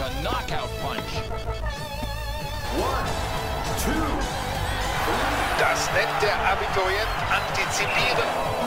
unleash a knockout punch. 1, 2, 3. Das nennt der Abiturient antizipieren.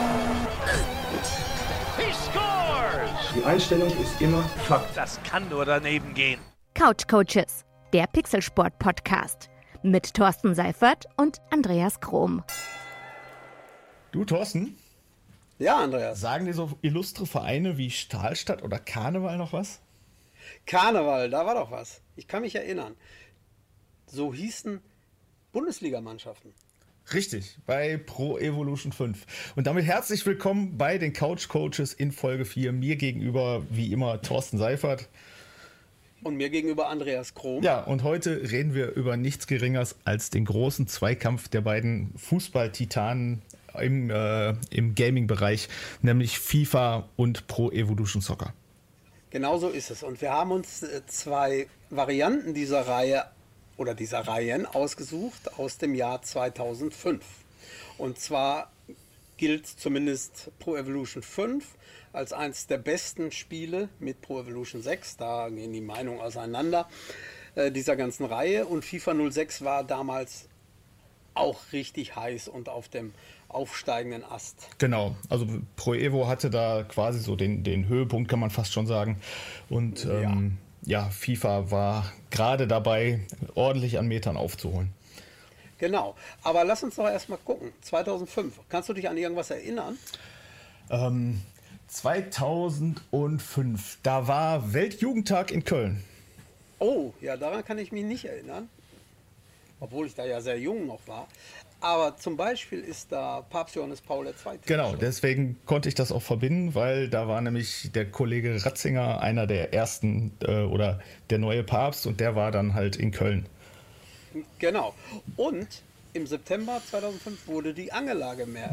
He scores! Die Einstellung ist immer Fakt. Das kann nur daneben gehen. Couch Coaches, der Pixelsport-Podcast mit Thorsten Seifert und Andreas Krom. Du, Thorsten? Ja, Andreas. Sagen dir so illustre Vereine wie Stahlstadt oder Karneval noch was? Karneval, da war doch was. Ich kann mich erinnern. So hießen Bundesligamannschaften. Richtig, bei Pro Evolution 5. Und damit herzlich willkommen bei den Couch Coaches in Folge 4. Mir gegenüber, wie immer, Thorsten Seifert. Und mir gegenüber Andreas Krom. Ja, und heute reden wir über nichts Geringeres als den großen Zweikampf der beiden Fußball-Titanen im Gaming-Bereich, nämlich FIFA und Pro Evolution Soccer. Genau so ist es. Und wir haben uns zwei Varianten dieser Reihe oder dieser Reihen ausgesucht aus dem Jahr 2005. Und zwar gilt zumindest Pro Evolution 5 als eines der besten Spiele mit Pro Evolution 6. Da gehen die Meinungen auseinander dieser ganzen Reihe. Und FIFA 06 war damals auch richtig heiß und auf dem aufsteigenden Ast. Genau, also Pro Evo hatte da quasi so den Höhepunkt, kann man fast schon sagen. Und ja, FIFA war gerade dabei, ordentlich an Metern aufzuholen. Genau, aber lass uns doch erstmal gucken. 2005, kannst du dich an irgendwas erinnern? 2005, da war Weltjugendtag in Köln. Oh, ja, daran kann ich mich nicht erinnern. Obwohl ich da ja sehr jung noch war. Aber zum Beispiel ist da Papst Johannes Paul II. Genau, deswegen konnte ich das auch verbinden, weil da war nämlich der Kollege Ratzinger einer der ersten oder der neue Papst und der war dann halt in Köln. Genau. Und im September 2005 wurde die Angela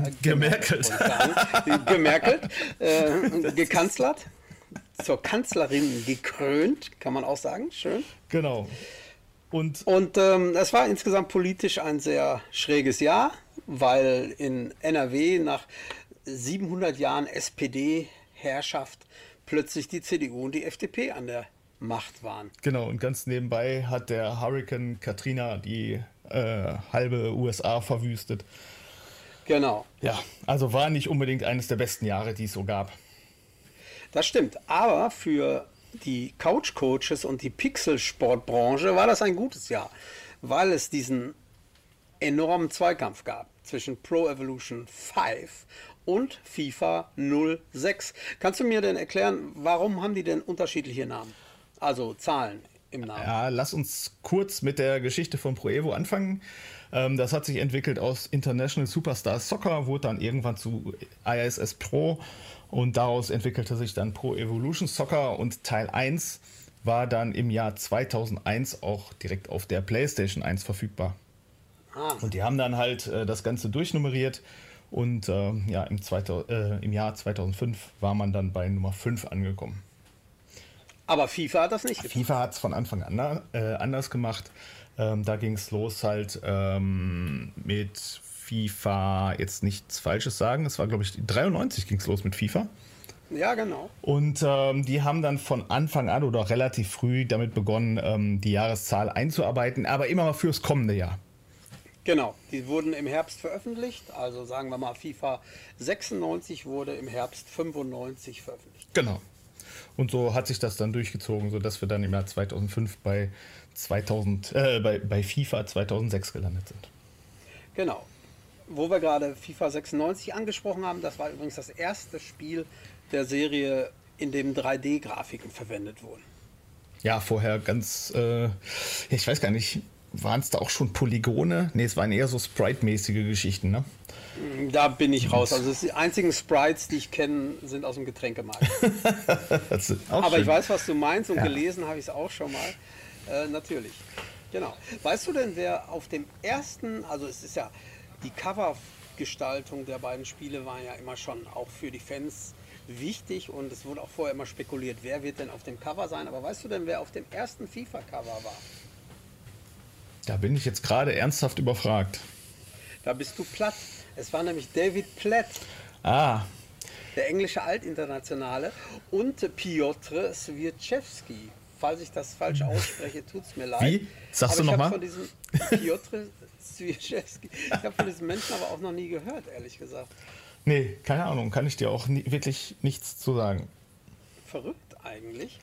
gekanzlert, zur Kanzlerin gekrönt, kann man auch sagen. Schön. Genau. Und es war insgesamt politisch ein sehr schräges Jahr, weil in NRW nach 700 Jahren SPD-Herrschaft plötzlich die CDU und die FDP an der Macht waren. Genau, und ganz nebenbei hat der Hurricane Katrina die halbe USA verwüstet. Genau. Ja, also war nicht unbedingt eines der besten Jahre, die es so gab. Das stimmt, aber für die Couch-Coaches und die Pixelsportbranche war das ein gutes Jahr, weil es diesen enormen Zweikampf gab zwischen Pro Evolution 5 und FIFA 06. Kannst du mir denn erklären, warum haben die denn unterschiedliche Namen? Also Zahlen im Namen. Ja, lass uns kurz mit der Geschichte von Pro Evo anfangen. Das hat sich entwickelt aus International Superstar Soccer, wurde dann irgendwann zu ISS Pro. Und daraus entwickelte sich dann Pro Evolution Soccer und Teil 1 war dann im Jahr 2001 auch direkt auf der PlayStation 1 verfügbar. Und die haben dann halt das Ganze durchnummeriert und im Jahr 2005 war man dann bei Nummer 5 angekommen. Aber FIFA hat das nicht getan. FIFA hat es von Anfang an anders gemacht. Da ging es los halt mit FIFA, jetzt nichts Falsches sagen, es war glaube ich 93 ging es los mit FIFA. Ja, genau. Und die haben dann von Anfang an oder relativ früh damit begonnen, die Jahreszahl einzuarbeiten, aber immer fürs kommende Jahr. Genau, die wurden im Herbst veröffentlicht, also sagen wir mal FIFA 96 wurde im Herbst 95 veröffentlicht. Genau. Und so hat sich das dann durchgezogen, sodass wir dann im Jahr 2005 bei FIFA 2006 gelandet sind. Genau. Wo wir gerade FIFA 96 angesprochen haben, das war übrigens das erste Spiel der Serie, in dem 3D-Grafiken verwendet wurden. Ja, vorher ganz, ich weiß gar nicht, waren es da auch schon Polygone? Ne, es waren eher so Sprite-mäßige Geschichten, ne? Da bin ich raus. Also die einzigen Sprites, die ich kenne, sind aus dem Getränkemarkt. Aber schön. Ich weiß, was du meinst und gelesen habe ich es auch schon mal. Natürlich. Genau. Weißt du denn, wer auf dem ersten, also es ist ja, die Covergestaltung der beiden Spiele war ja immer schon auch für die Fans wichtig und es wurde auch vorher immer spekuliert, wer wird denn auf dem Cover sein. Aber weißt du denn, wer auf dem ersten FIFA-Cover war? Da bin ich jetzt gerade ernsthaft überfragt. Da bist du platt. Es war nämlich David Platt. Ah. Der englische Altinternationale und Piotr Swieczewski falls ich das falsch ausspreche, tut es mir leid. Wie? Sagst du nochmal? Ich habe von diesem Piotr Zwijewski, ich habe von diesem Menschen aber auch noch nie gehört, ehrlich gesagt. Nee, keine Ahnung, kann ich dir auch wirklich nichts zu sagen. Verrückt eigentlich,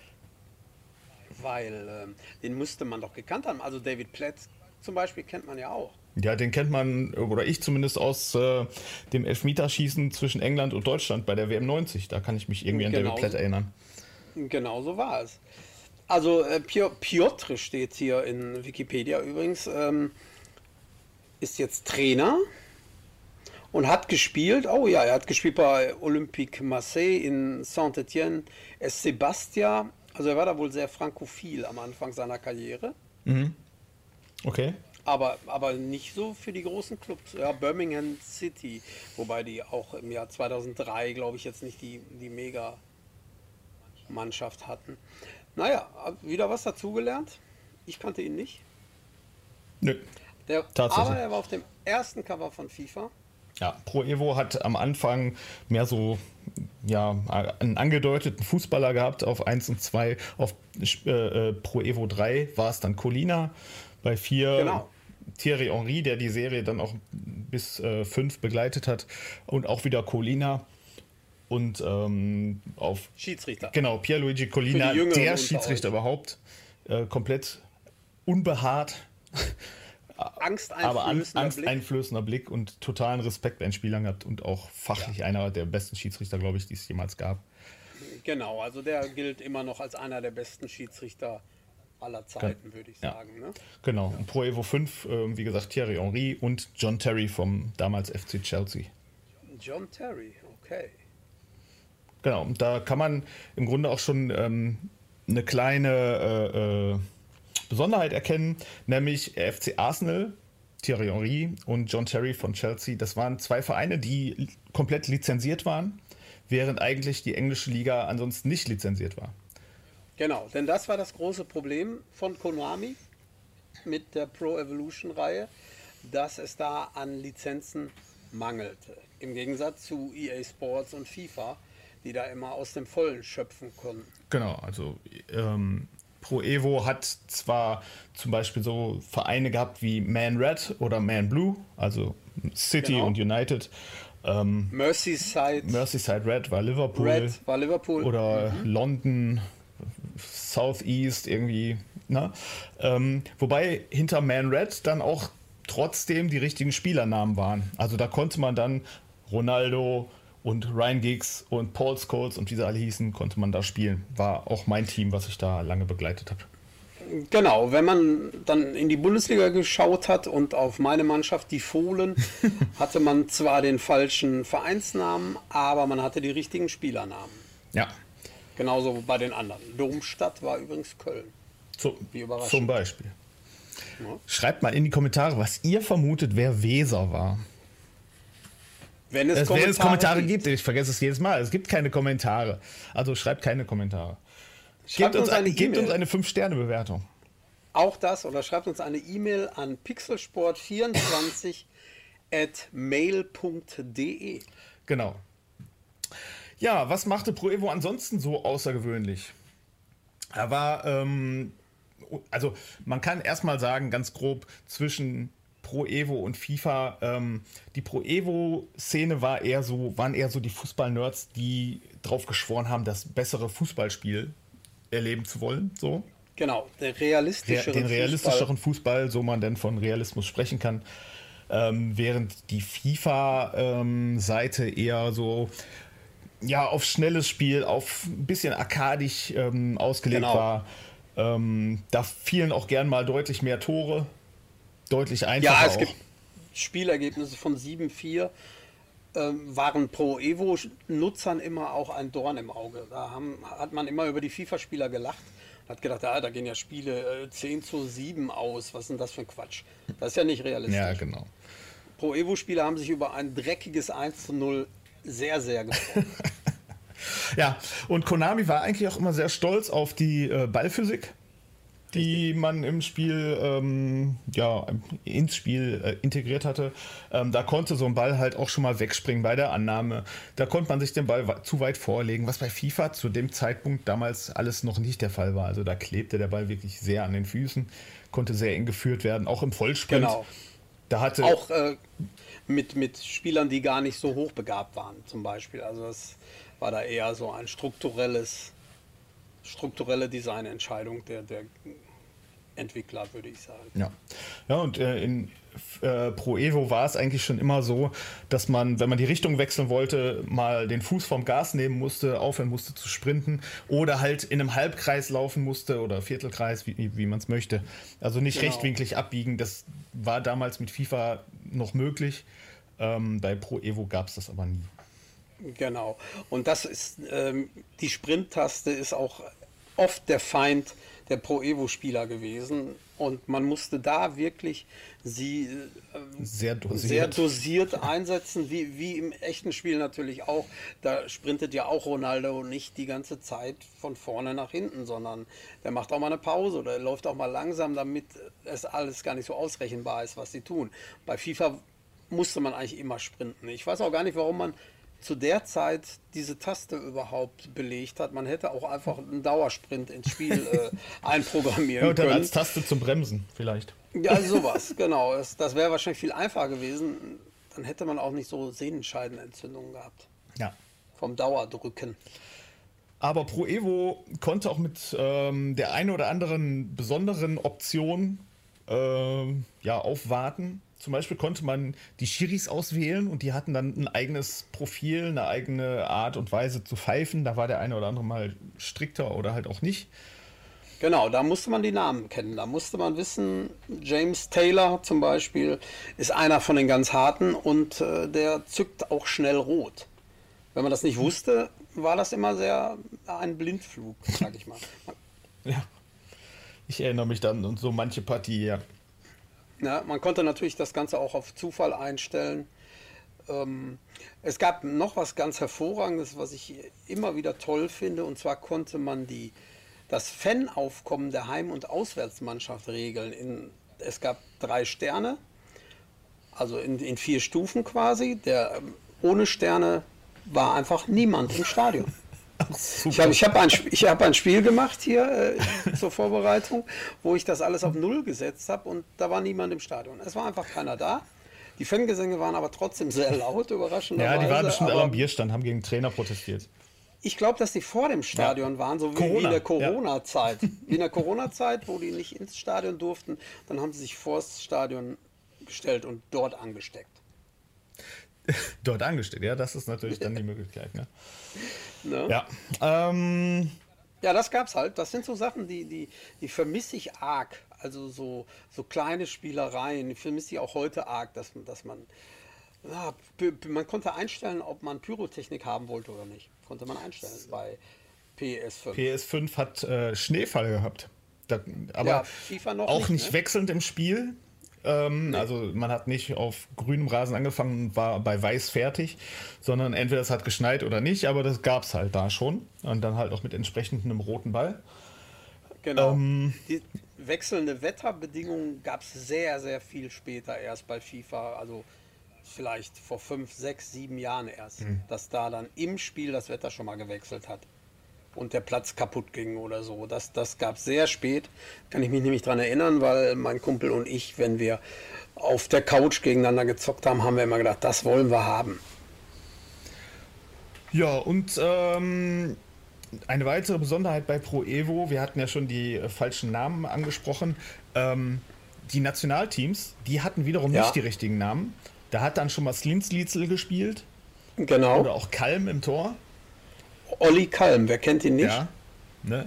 weil den müsste man doch gekannt haben. Also David Platt zum Beispiel kennt man ja auch. Ja, den kennt man, oder ich zumindest, aus dem Elfmeterschießen zwischen England und Deutschland bei der WM 90. Da kann ich mich irgendwie an David Platt erinnern. Genau so war es. Also Piotr steht hier in Wikipedia übrigens, ist jetzt Trainer und hat gespielt, er hat gespielt bei Olympique Marseille, in Saint-Étienne, SC Bastia. Also er war da wohl sehr frankophil am Anfang seiner Karriere. Mhm. Okay. Aber nicht so für die großen Clubs. Ja, Birmingham City, wobei die auch im Jahr 2003, glaube ich, jetzt nicht die Mega-Mannschaft hatten. Naja, wieder was dazugelernt. Ich kannte ihn nicht. Nö, tatsächlich. Aber er war auf dem ersten Cover von FIFA. Ja, Pro Evo hat am Anfang mehr so einen angedeuteten Fußballer gehabt auf 1 und 2. Auf Pro Evo 3 war es dann Colina. Bei 4 Thierry Henry, der die Serie dann auch bis 5 begleitet hat. Und auch wieder Colina. Und auf Schiedsrichter. Genau, Pierluigi Collina, der Schiedsrichter überhaupt. Komplett unbehaart. Angsteinflößender Blick und totalen Respekt bei den Spielern gehabt und auch fachlich einer der besten Schiedsrichter, glaube ich, die es jemals gab. Genau, also der gilt immer noch als einer der besten Schiedsrichter aller Zeiten, würde ich sagen. Ne? Genau, und Pro Evo 5, wie gesagt, Thierry Henry und John Terry vom damals FC Chelsea. John Terry, okay. Genau, und da kann man im Grunde auch schon eine kleine Besonderheit erkennen, nämlich FC Arsenal, Thierry Henry und John Terry von Chelsea. Das waren 2 Vereine, die komplett lizenziert waren, während eigentlich die englische Liga ansonsten nicht lizenziert war. Genau, denn das war das große Problem von Konami mit der Pro Evolution Reihe, dass es da an Lizenzen mangelte. Im Gegensatz zu EA Sports und FIFA, die da immer aus dem Vollen schöpfen konnten. Genau, also Pro Evo hat zwar zum Beispiel so Vereine gehabt wie Man Red oder Man Blue, also City und United. Merseyside Red war Liverpool. Oder London, South East irgendwie. Ne? Wobei hinter Man Red dann auch trotzdem die richtigen Spielernamen waren. Also da konnte man dann Ronaldo und Ryan Giggs und Paul Scholes und wie sie alle hießen, konnte man da spielen. War auch mein Team, was ich da lange begleitet habe. Genau, wenn man dann in die Bundesliga geschaut hat und auf meine Mannschaft, die Fohlen, hatte man zwar den falschen Vereinsnamen, aber man hatte die richtigen Spielernamen. Ja. Genauso bei den anderen. Domstadt war übrigens Köln. Wie überraschend. Zum Beispiel. Ja. Schreibt mal in die Kommentare, was ihr vermutet, wer Weser war. Wenn es Kommentare gibt, ich vergesse es jedes Mal, es gibt keine Kommentare. Also schreibt keine Kommentare. Gebt uns eine 5-Sterne-Bewertung. Auch das, oder schreibt uns eine E-Mail an pixelsport24@mail.de. Genau. Ja, was machte Pro Evo ansonsten so außergewöhnlich? Er war, also man kann erstmal sagen, ganz grob, zwischen Pro Evo und FIFA, die Pro Evo-Szene waren eher so die Fußball-Nerds, die drauf geschworen haben, das bessere Fußballspiel erleben zu wollen. So. Genau, den realistischeren Fußball, so man denn von Realismus sprechen kann. Während die FIFA-Seite eher so auf schnelles Spiel, auf ein bisschen arkadisch ausgelegt war. Da fielen auch gern mal deutlich mehr Tore. Deutlich einfacher. Ja, es gibt Spielergebnisse von 7-4, waren Pro Evo-Nutzern immer auch ein Dorn im Auge. Da hat man immer über die FIFA-Spieler gelacht. Hat gedacht, da gehen ja Spiele 10-7 aus. Was ist denn das für ein Quatsch? Das ist ja nicht realistisch. Ja, genau. Pro Evo-Spieler haben sich über ein dreckiges 1-0 sehr, sehr gefreut. Ja, und Konami war eigentlich auch immer sehr stolz auf die Ballphysik. die man im Spiel, ins Spiel integriert hatte. Da konnte so ein Ball halt auch schon mal wegspringen bei der Annahme. Da konnte man sich den Ball zu weit vorlegen, was bei FIFA zu dem Zeitpunkt damals alles noch nicht der Fall war. Also da klebte der Ball wirklich sehr an den Füßen, konnte sehr eng geführt werden, auch im Vollsprint. Genau. Da hatte auch mit Spielern, die gar nicht so hochbegabt waren, zum Beispiel. Also das war da eher so ein strukturelle Designentscheidung der Entwickler, würde ich sagen. Ja, und in Pro Evo war es eigentlich schon immer so, dass man, wenn man die Richtung wechseln wollte, mal den Fuß vom Gas nehmen musste, aufhören musste zu sprinten oder halt in einem Halbkreis laufen musste oder Viertelkreis, wie man es möchte. Also nicht rechtwinklig abbiegen, das war damals mit FIFA noch möglich. Bei Pro Evo gab es das aber nie. Genau. Und das ist, die Sprint-Taste ist auch oft der Feind der Pro Evo-Spieler gewesen. Und man musste da wirklich sie sehr dosiert einsetzen, wie im echten Spiel natürlich auch. Da sprintet ja auch Ronaldo nicht die ganze Zeit von vorne nach hinten, sondern der macht auch mal eine Pause oder läuft auch mal langsam, damit es alles gar nicht so ausrechenbar ist, was sie tun. Bei FIFA musste man eigentlich immer sprinten. Ich weiß auch gar nicht, warum man zu der Zeit diese Taste überhaupt belegt hat. Man hätte auch einfach einen Dauersprint ins Spiel einprogrammieren und dann können. als Taste zum Bremsen vielleicht. Ja, sowas, genau. Das wäre wahrscheinlich viel einfacher gewesen. Dann hätte man auch nicht so Sehnenscheidenentzündungen gehabt. Ja. Vom Dauerdrücken. Aber Pro Evo konnte auch mit der einen oder anderen besonderen Option aufwarten. Zum Beispiel konnte man die Schiris auswählen und die hatten dann ein eigenes Profil, eine eigene Art und Weise zu pfeifen. Da war der eine oder andere mal strikter oder halt auch nicht. Genau, da musste man die Namen kennen. Da musste man wissen, James Taylor zum Beispiel ist einer von den ganz harten und der zückt auch schnell rot. Wenn man das nicht wusste, war das immer sehr ein Blindflug, sag ich mal. Ja, ich erinnere mich dann an so manche Partie, ja. Ja, man konnte natürlich das Ganze auch auf Zufall einstellen. Es gab noch was ganz Hervorragendes, was ich immer wieder toll finde, und zwar konnte man das Fanaufkommen der Heim- und Auswärtsmannschaft regeln. Es gab 3 Sterne, also in 4 Stufen quasi. Ohne Sterne war einfach niemand im Stadion. Ich habe ein Spiel gemacht hier zur Vorbereitung, wo ich das alles auf 0 gesetzt habe und da war niemand im Stadion. Es war einfach keiner da. Die Fangesänge waren aber trotzdem sehr laut, überraschenderweise. Ja, die waren bestimmt alle am Bierstand, haben gegen Trainer protestiert. Ich glaube, dass die vor dem Stadion waren, so wie in der Corona-Zeit. Wie in der Corona-Zeit, wo die nicht ins Stadion durften, dann haben sie sich vor das Stadion gestellt und dort angesteckt. Dort angesteckt, ja, das ist natürlich dann die Möglichkeit, ne? Ne? Ja. Ja, das gab's halt. Das sind so Sachen, die vermisse ich arg. Also so kleine Spielereien, die vermisse ich auch heute arg, dass man konnte einstellen, ob man Pyrotechnik haben wollte oder nicht. Konnte man einstellen bei PS5. PS5 hat Schneefall gehabt. Aber ja, FIFA noch auch nicht ne? wechselnd im Spiel. Also man hat nicht auf grünem Rasen angefangen und war bei weiß fertig, sondern entweder es hat geschneit oder nicht, aber das gab es halt da schon. Und dann halt auch mit entsprechendem roten Ball. Genau. Die wechselnde Wetterbedingungen gab es sehr, sehr viel später erst bei FIFA, also vielleicht vor 5, 6, 7 Jahren erst, dass da dann im Spiel das Wetter schon mal gewechselt hat und der Platz kaputt ging oder so. Das gab es sehr spät, kann ich mich nämlich dran erinnern, weil mein Kumpel und ich, wenn wir auf der Couch gegeneinander gezockt haben, haben wir immer gedacht, das wollen wir haben. Ja, und eine weitere Besonderheit bei Pro Evo, wir hatten ja schon die falschen Namen angesprochen, die Nationalteams, die hatten wiederum nicht die richtigen Namen. Da hat dann schon mal Slinslizel gespielt. Genau. Oder auch Kalm im Tor. Olli Kalm, wer kennt ihn nicht? Ja. Ne?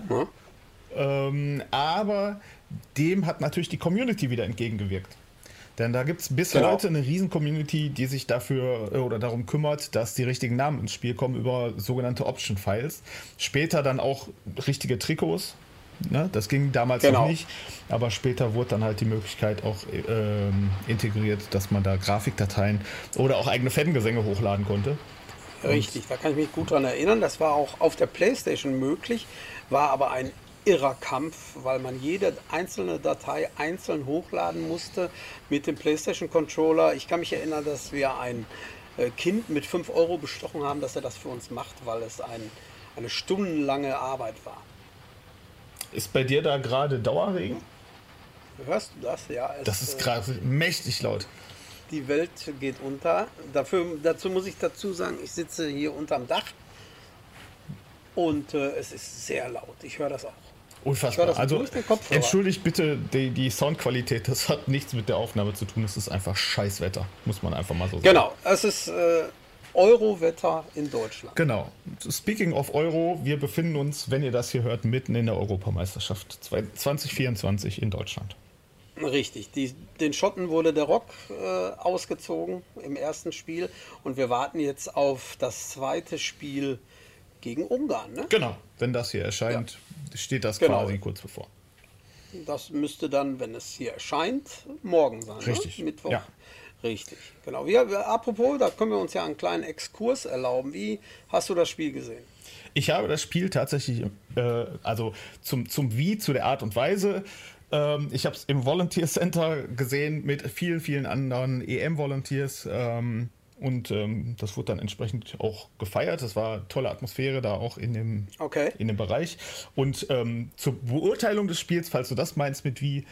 Aber dem hat natürlich die Community wieder entgegengewirkt. Denn da gibt es bis heute eine riesen Community, die sich dafür oder darum kümmert, dass die richtigen Namen ins Spiel kommen über sogenannte Option-Files. Später dann auch richtige Trikots. Ne? Das ging damals noch nicht, aber später wurde dann halt die Möglichkeit auch integriert, dass man da Grafikdateien oder auch eigene Fangesänge hochladen konnte. Richtig, da kann ich mich gut dran erinnern. Das war auch auf der PlayStation möglich, war aber ein irrer Kampf, weil man jede einzelne Datei einzeln hochladen musste mit dem PlayStation-Controller. Ich kann mich erinnern, dass wir ein Kind mit 5 Euro bestochen haben, dass er das für uns macht, weil es eine stundenlange Arbeit war. Ist bei dir da gerade Dauerregen? Hörst du das? Ja. Das ist gerade mächtig laut. Die Welt geht unter. Dazu muss ich dazu sagen, ich sitze hier unterm Dach und es ist sehr laut. Ich höre das auch. Unfassbar. Das Also durch den Kopfhörer. entschuldigt bitte die Soundqualität, das hat nichts mit der Aufnahme zu tun, es ist einfach Scheißwetter, muss man einfach mal so sagen. Genau, es ist Eurowetter in Deutschland. Genau. Speaking of Euro, wir befinden uns, wenn ihr das hier hört, mitten in der Europameisterschaft 2024 in Deutschland. Richtig, den Schotten wurde der Rock ausgezogen im ersten Spiel und wir warten jetzt auf das zweite Spiel gegen Ungarn. Ne? Genau, wenn das hier erscheint, steht das Genau. quasi kurz bevor. Das müsste dann, wenn es hier erscheint, morgen sein. Richtig, Ne? Mittwoch. ja. Richtig, genau. Apropos, da können wir uns ja einen kleinen Exkurs erlauben. Wie hast du das Spiel gesehen? Ich habe das Spiel tatsächlich, also zum Wie, zu der Art und Weise. Ich habe es im Volunteer Center gesehen mit vielen, vielen anderen EM-Volunteers. Und das wurde dann entsprechend auch gefeiert. Das war eine tolle Atmosphäre da auch in dem Bereich. Und zur Beurteilung des Spiels, falls du das meinst mit wie,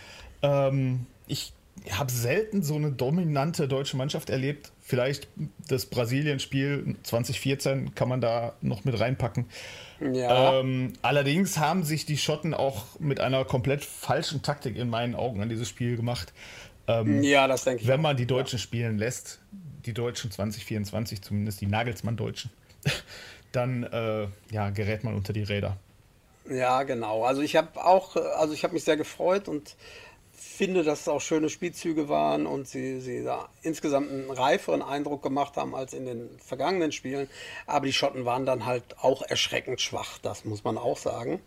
ich habe selten so eine dominante deutsche Mannschaft erlebt. Vielleicht das Brasilien-Spiel 2014 kann man da noch mit reinpacken. Ja. Allerdings haben sich die Schotten auch mit einer komplett falschen Taktik in meinen Augen an dieses Spiel gemacht. Ja, das denke ich. Wenn man die Deutschen spielen lässt, die Deutschen 2024, zumindest die Nagelsmann-Deutschen, dann gerät man unter die Räder. Ja, genau. Also ich habe mich sehr gefreut und finde, dass es auch schöne Spielzüge waren und sie da insgesamt einen reiferen Eindruck gemacht haben als in den vergangenen Spielen. Aber die Schotten waren dann halt auch erschreckend schwach, das muss man auch sagen.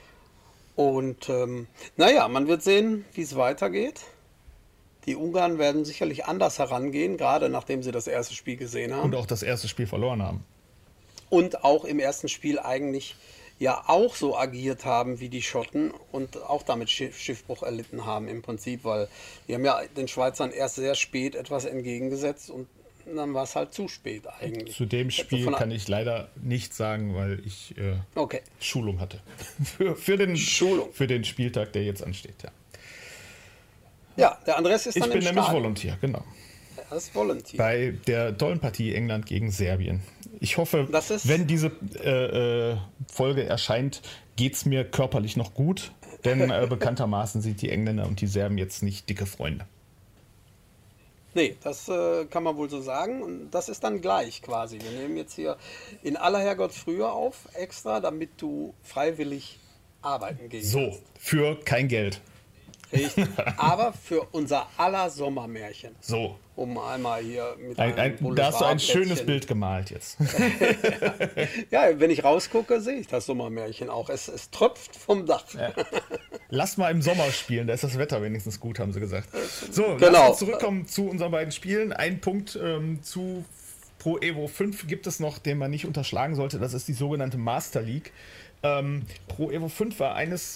Und man wird sehen, wie es weitergeht. Die Ungarn werden sicherlich anders herangehen, gerade nachdem sie das erste Spiel gesehen haben. Und auch das erste Spiel verloren haben. Und auch im ersten Spiel eigentlich ja auch so agiert haben wie die Schotten und auch damit Schiffbruch erlitten haben im Prinzip, weil die haben ja den Schweizern erst sehr spät etwas entgegengesetzt und dann war es halt zu spät eigentlich. Zu dem Spiel kann ich leider nichts sagen, weil ich Schulung hatte. für den Spieltag, der jetzt ansteht, ja. Ja, der Andres ist dann im Ich bin nämlich Stadion. Volunteer, genau. Er ist Volunteer. Bei der tollen Partie England gegen Serbien. Ich hoffe, Das ist- wenn diese Folge erscheint, geht es mir körperlich noch gut, denn bekanntermaßen sind die Engländer und die Serben jetzt nicht dicke Freunde. Nee, das kann man wohl so sagen. Und das ist dann gleich quasi. Wir nehmen jetzt hier in aller Herrgottsfrühe auf, extra, damit du freiwillig arbeiten gehen So, kannst. für kein Geld. Richtig. Aber für unser aller Sommermärchen. So, Um einmal hier mit da hast du ein Boulevardplätzchen- schönes Bild gemalt jetzt. Ja, wenn ich rausgucke, sehe ich das Sommermärchen auch. Es tröpft vom Dach. Ja. Lass mal im Sommer spielen, da ist das Wetter wenigstens gut, haben sie gesagt. So, Genau. lass uns zurückkommen zu unseren beiden Spielen. Ein Punkt zu Pro Evo 5 gibt es noch, den man nicht unterschlagen sollte. Das ist die sogenannte Master League. Pro Evo 5 war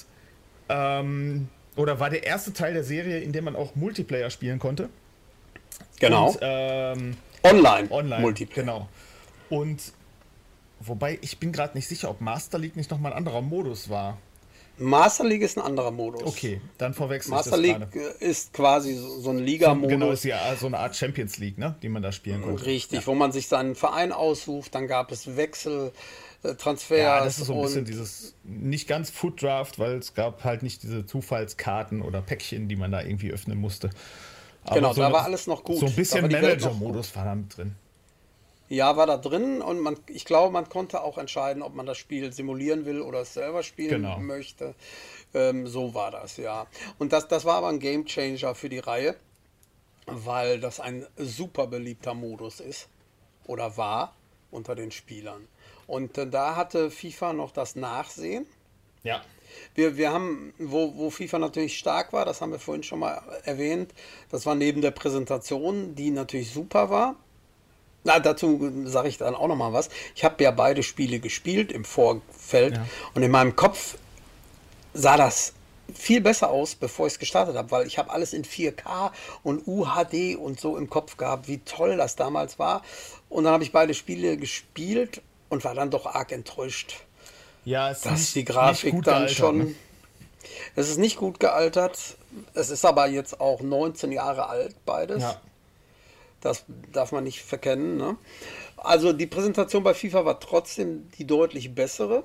war der erste Teil der Serie, in dem man auch Multiplayer spielen konnte. Genau. Und, Online. Multiplayer. Genau. Und wobei, ich bin gerade nicht sicher, ob Master League nicht nochmal ein anderer Modus war. Master League ist ein anderer Modus. Okay, dann verwechsel ich Master das League gerade. ist quasi so ein Liga-Modus. Genau, ist ja so eine Art Champions League, ne, die man da spielen konnte. Richtig, wo man sich seinen Verein aussucht, dann gab es Wechsel, Transfers. Ja, das ist so ein bisschen und dieses, nicht ganz Foot Draft, weil es gab halt nicht diese Zufallskarten oder Päckchen, die man da irgendwie öffnen musste. Aber Genau, da war alles noch gut. So ein Da bisschen war die Welt noch Manager-Modus war da mit drin. Ja, war da drin und ich glaube, man konnte auch entscheiden, ob man das Spiel simulieren will oder es selber spielen Genau. möchte. So war das, ja. Und das war aber ein Gamechanger für die Reihe, weil das ein super beliebter Modus ist oder war unter den Spielern. Und da hatte FIFA noch das Nachsehen. Ja. Wir haben, wo FIFA natürlich stark war, das haben wir vorhin schon mal erwähnt, das war neben der Präsentation, die natürlich super war. Na, dazu sage ich dann auch noch mal was. Ich habe ja beide Spiele gespielt im Vorfeld und in meinem Kopf sah das viel besser aus, bevor ich es gestartet habe, weil ich habe alles in 4K und UHD und so im Kopf gehabt, wie toll das damals war. Und dann habe ich beide Spiele gespielt und war dann doch arg enttäuscht, Ja, es dass ist die nicht Grafik gut dann gealtert, schon... ne? Es ist nicht gut gealtert. Es ist aber jetzt auch 19 Jahre alt, beides. Ja. Das darf man nicht verkennen. Ne? Also die Präsentation bei FIFA war trotzdem die deutlich bessere.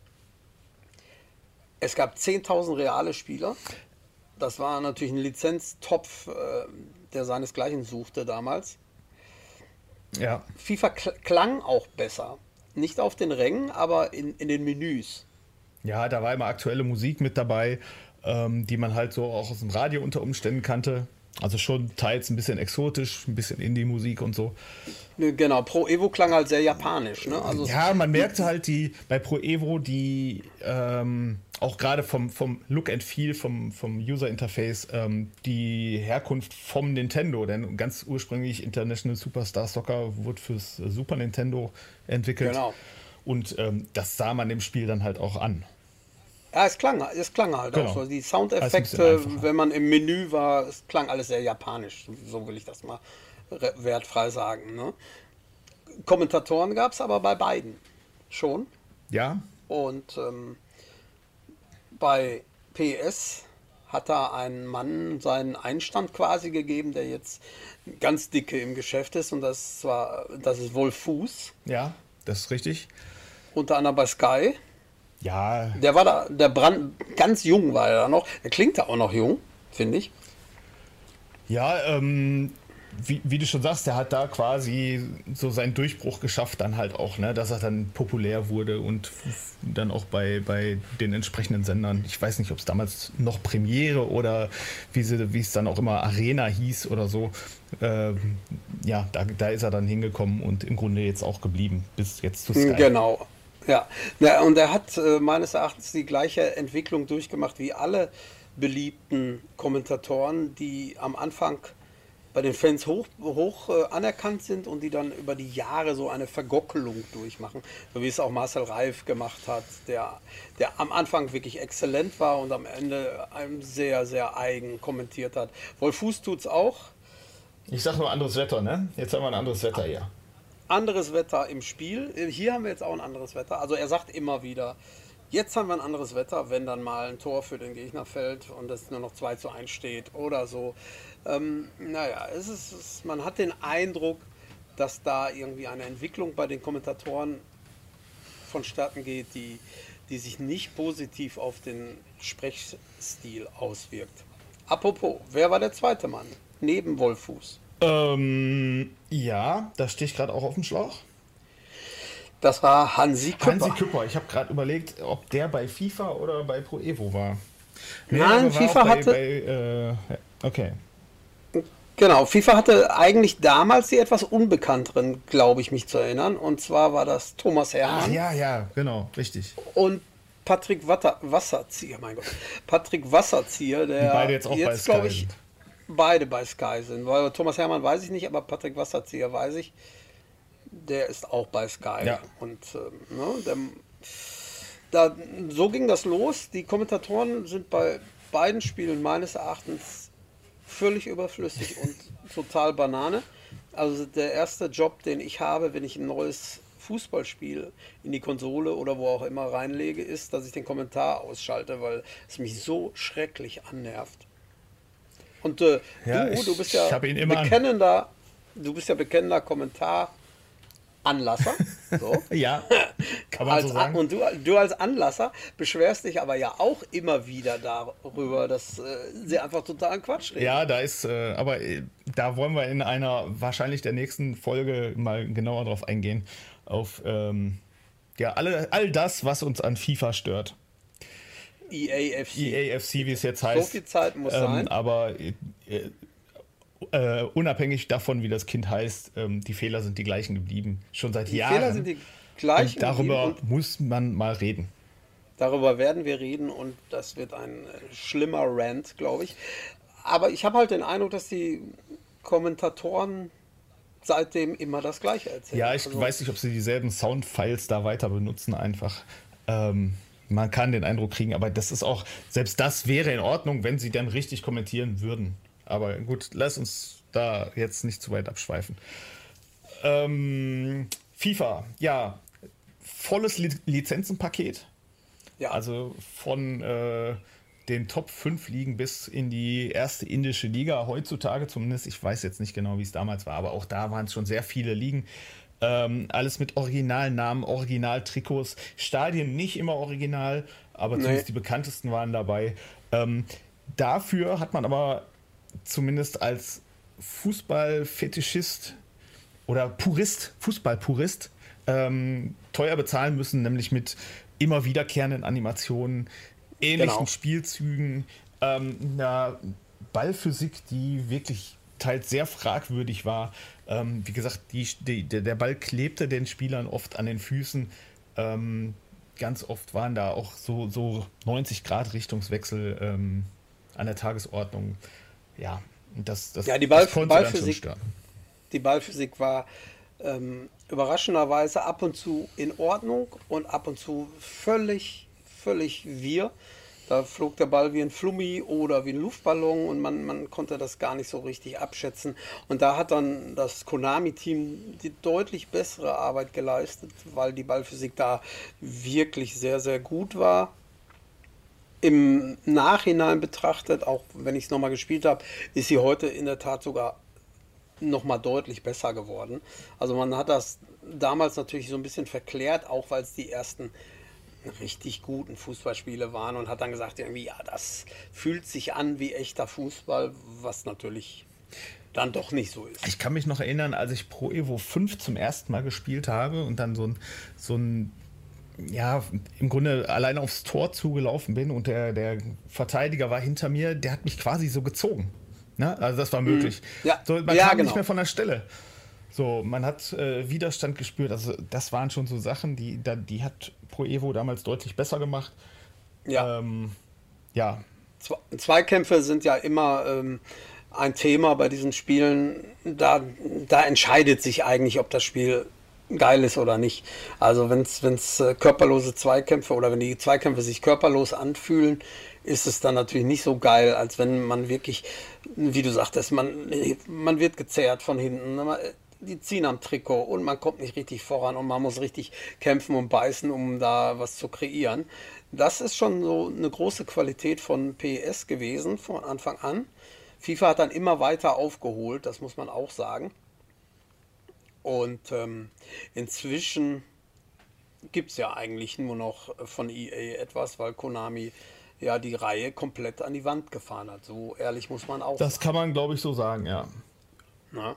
Es gab 10.000 reale Spieler. Das war natürlich ein Lizenztopf, der seinesgleichen suchte damals. Ja. FIFA klang auch besser. Nicht auf den Rängen, aber in den Menüs. Ja, da war immer aktuelle Musik mit dabei, die man halt so auch aus dem Radio unter Umständen kannte. Also schon teils ein bisschen exotisch, ein bisschen Indie-Musik und so. Genau, Pro Evo klang halt sehr japanisch. Ne? Also Ja, man merkte halt bei Pro Evo die auch gerade vom Look and Feel, vom User-Interface, die Herkunft vom Nintendo. Denn ganz ursprünglich International Superstar Soccer wurde fürs Super Nintendo entwickelt. Genau. Und das sah man dem Spiel dann halt auch an. Ja, es klang halt Genau. auch so. Die Alles ein Soundeffekte, bisschen einfacher. wenn man im Menü war, es klang alles sehr japanisch. So will ich das mal wertfrei sagen. Ne? Kommentatoren gab es aber bei beiden schon. Ja, Und bei PS hat da ein Mann seinen Einstand quasi gegeben, der jetzt ganz dicke im Geschäft ist. Und das ist Wolf Fuß, ja, das ist richtig. unter anderem bei Sky. Ja, Der war da, ganz jung war er da noch. Der klingt da auch noch jung, finde ich. ja, wie du schon sagst, der hat da quasi so seinen Durchbruch geschafft dann halt auch, ne, dass er dann populär wurde und dann auch bei den entsprechenden Sendern. Ich weiß nicht, ob es damals noch Premiere oder wie es dann auch immer Arena hieß oder so. Ja, da ist er dann hingekommen und im Grunde jetzt auch geblieben, bis jetzt zu Sky. Genau. Ja, und er hat meines Erachtens die gleiche Entwicklung durchgemacht wie alle beliebten Kommentatoren, die am Anfang bei den Fans hoch anerkannt sind und die dann über die Jahre so eine Vergockelung durchmachen. So wie es auch Marcel Reif gemacht hat, der am Anfang wirklich exzellent war und am Ende einem sehr, sehr eigen kommentiert hat. Wolf Fuß tut's auch. Ich sag nur anderes Wetter, ne? Jetzt haben wir ein anderes Wetter hier. Anderes Wetter im Spiel. Hier haben wir jetzt auch ein anderes Wetter. Also er sagt immer wieder, jetzt haben wir ein anderes Wetter, wenn dann mal ein Tor für den Gegner fällt und es nur noch 2:1 steht oder so. Naja, man hat den Eindruck, dass da irgendwie eine Entwicklung bei den Kommentatoren vonstatten geht, die sich nicht positiv auf den Sprechstil auswirkt. Apropos, wer war der zweite Mann neben Wolf Fuß? Ja, da stehe ich gerade auch auf dem Schlauch. Das war Hansi Küpper. Hansi Küpper. Ich habe gerade überlegt, ob der bei FIFA oder bei Pro Evo war. Nein, aber war FIFA auch hatte... okay. Genau, FIFA hatte eigentlich damals die etwas unbekannteren, glaube ich, mich zu erinnern. Und zwar war das Thomas Hermann. Ach, ja, genau, richtig. Und Patrick Wasserzieher, mein Gott. Patrick Wasserzieher, der Die beide jetzt auch bei Sky glaube ich, sind. beide bei Sky sind. Weil Thomas Hermann weiß ich nicht, aber Patrick Wasserzieher weiß ich. Der ist auch bei Sky. Ja. Und so ging das los. Die Kommentatoren sind bei beiden Spielen meines Erachtens völlig überflüssig und total Banane. Also der erste Job, den ich habe, wenn ich ein neues Fußballspiel in die Konsole oder wo auch immer reinlege, ist, dass ich den Kommentar ausschalte, weil es mich so schrecklich annervt. Und Ja, du bist ich ja hab ihn immer an. bekennender Kommentar. Anlasser, so. Ja, kann man so sagen. Und du als Anlasser beschwerst dich aber ja auch immer wieder darüber, dass sie einfach totalen Quatsch reden. Ja, aber da wollen wir in einer wahrscheinlich der nächsten Folge mal genauer drauf eingehen. Auf all das, was uns an FIFA stört. EAFC. EAFC, wie es jetzt heißt. So viel Zeit muss sein. Aber unabhängig davon, wie das Kind heißt, die Fehler sind die gleichen geblieben. Schon seit Jahren. Die Fehler sind die gleichen. Und darüber und muss man mal reden. darüber werden wir reden und das wird ein schlimmer Rant, glaube ich. Aber ich habe halt den Eindruck, dass die Kommentatoren seitdem immer das Gleiche erzählen. Ja, ich weiß nicht, ob sie dieselben Soundfiles da weiter benutzen einfach. man kann den Eindruck kriegen, aber das ist auch, selbst das wäre in Ordnung, wenn sie dann richtig kommentieren würden. Aber gut, lass uns da jetzt nicht zu weit abschweifen. FIFA, ja, volles Lizenzenpaket. Ja. Also von den Top 5 Ligen bis in die erste indische Liga, heutzutage zumindest. Ich weiß jetzt nicht genau, wie es damals war, aber auch da waren es schon sehr viele Ligen. Alles mit Originalnamen, Originaltrikots, Stadien nicht immer original, aber zumindest die bekanntesten waren dabei. Dafür hat man aber zumindest als Fußballfetischist oder Purist, Fußballpurist, teuer bezahlen müssen, nämlich mit immer wiederkehrenden Animationen, ähnlichen Spielzügen, einer Ballphysik, die wirklich teils sehr fragwürdig war. Wie gesagt, der Ball klebte den Spielern oft an den Füßen. Ganz oft waren da auch so 90 Grad Richtungswechsel an der Tagesordnung. Ja, das die das konnte dann schon stören. Die Ballphysik war überraschenderweise ab und zu in Ordnung und ab und zu völlig wirr. Da flog der Ball wie ein Flummi oder wie ein Luftballon und man konnte das gar nicht so richtig abschätzen. Und da hat dann das Konami-Team die deutlich bessere Arbeit geleistet, weil die Ballphysik da wirklich sehr, sehr gut war. Im Nachhinein betrachtet, auch wenn ich es nochmal gespielt habe, ist sie heute in der Tat sogar nochmal deutlich besser geworden. Also man hat das damals natürlich so ein bisschen verklärt, auch weil es die ersten richtig guten Fußballspiele waren und hat dann gesagt, irgendwie, ja, das fühlt sich an wie echter Fußball, was natürlich dann doch nicht so ist. Ich kann mich noch erinnern, als ich Pro Evo 5 zum ersten Mal gespielt habe und dann so ein ja, im Grunde alleine aufs Tor zugelaufen bin und der Verteidiger war hinter mir, der hat mich quasi so gezogen. Ne? Also das war möglich. Ja. So, man kam nicht mehr von der Stelle. So, man hat Widerstand gespürt. Also das waren schon so Sachen, die hat Pro Evo damals deutlich besser gemacht. Ja. Ja. Zweikämpfe sind ja immer ein Thema bei diesen Spielen. Da entscheidet sich eigentlich, ob das Spiel geil ist oder nicht. Also wenn es körperlose Zweikämpfe oder wenn die Zweikämpfe sich körperlos anfühlen, ist es dann natürlich nicht so geil, als wenn man wirklich, wie du sagtest, man wird gezerrt von hinten. Die ziehen am Trikot und man kommt nicht richtig voran und man muss richtig kämpfen und beißen, um da was zu kreieren. Das ist schon so eine große Qualität von PES gewesen von Anfang an. FIFA hat dann immer weiter aufgeholt, das muss man auch sagen. Und inzwischen gibt es ja eigentlich nur noch von EA etwas, weil Konami ja die Reihe komplett an die Wand gefahren hat. So ehrlich muss man auch Das sagen. kann man, glaube ich, so sagen, ja. Na?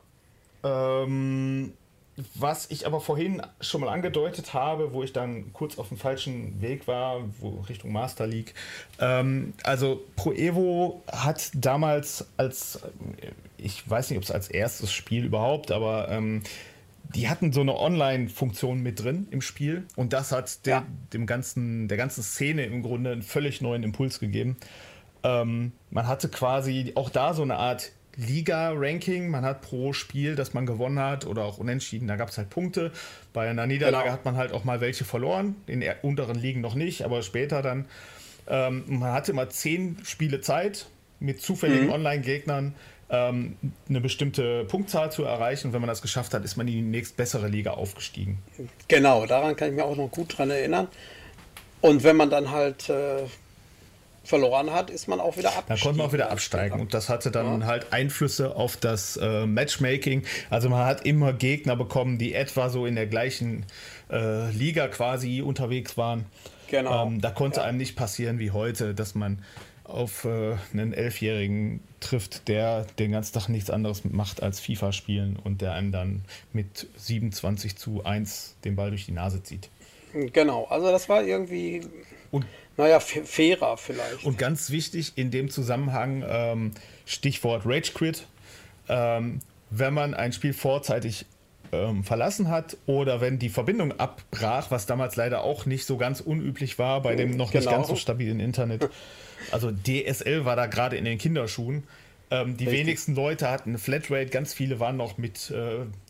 Was ich aber vorhin schon mal angedeutet habe, wo ich dann kurz auf dem falschen Weg war, Richtung Master League. Also Pro Evo hat damals ich weiß nicht, ob es als erstes Spiel überhaupt, aber die hatten so eine Online-Funktion mit drin im Spiel und das hat der ganzen Szene im Grunde einen völlig neuen Impuls gegeben. Man hatte quasi auch da so eine Art Liga-Ranking, man hat pro Spiel, das man gewonnen hat oder auch unentschieden, da gab es halt Punkte. Bei einer Niederlage hat man halt auch mal welche verloren, in den unteren Ligen noch nicht, aber später dann. Man hatte immer 10 Spiele Zeit, mit zufälligen Online-Gegnern eine bestimmte Punktzahl zu erreichen. Und wenn man das geschafft hat, ist man in die nächstbessere Liga aufgestiegen. Genau, daran kann ich mich auch noch gut dran erinnern. Und wenn man dann halt verloren hat, ist man auch wieder abgestiegen. Da konnte man auch wieder absteigen und das hatte dann halt Einflüsse auf das Matchmaking. Also man hat immer Gegner bekommen, die etwa so in der gleichen Liga quasi unterwegs waren. Genau. Da konnte einem nicht passieren wie heute, dass man auf einen 11-Jährigen trifft, der den ganzen Tag nichts anderes macht als FIFA spielen und der einem dann mit 27:1 den Ball durch die Nase zieht. Genau, also das war irgendwie... Und fairer vielleicht. Und ganz wichtig in dem Zusammenhang, Stichwort Rage Quit, wenn man ein Spiel vorzeitig verlassen hat oder wenn die Verbindung abbrach, was damals leider auch nicht so ganz unüblich war bei dem noch nicht ganz so stabilen Internet. Also DSL war da gerade in den Kinderschuhen. Die wenigsten Leute hatten eine Flatrate, ganz viele waren noch mit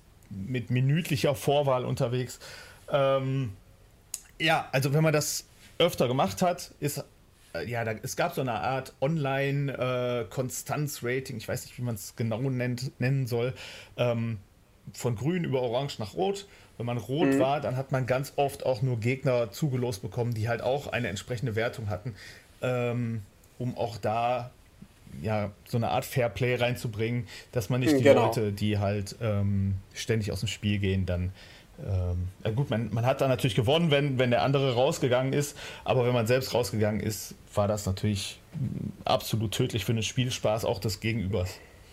minütlicher Vorwahl unterwegs. Ja, also wenn man das öfter gemacht hat, ist, es gab so eine Art Online-Konstanz-Rating, ich weiß nicht, wie man es genau nennen soll, von grün über orange nach rot. Wenn man rot war, dann hat man ganz oft auch nur Gegner zugelost bekommen, die halt auch eine entsprechende Wertung hatten, um auch da so eine Art Fairplay reinzubringen, dass man nicht die Leute, die halt ständig aus dem Spiel gehen, dann gut, man hat dann natürlich gewonnen, wenn der andere rausgegangen ist, aber wenn man selbst rausgegangen ist, war das natürlich absolut tödlich für den Spielspaß auch des Gegenübers.